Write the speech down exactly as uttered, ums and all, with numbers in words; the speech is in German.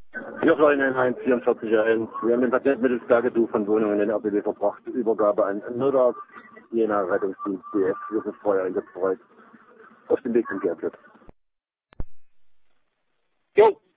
Wir sollen ein eins vierundvierzig eins. Wir haben den Patienten mittels Bergedu von Wohnungen in den R B B verbracht. Übergabe an Nürnberg, Jena Rettungsdienst B F. Wir sind vorher eingesetzt. Auf dem Weg zum G R Z. Jo.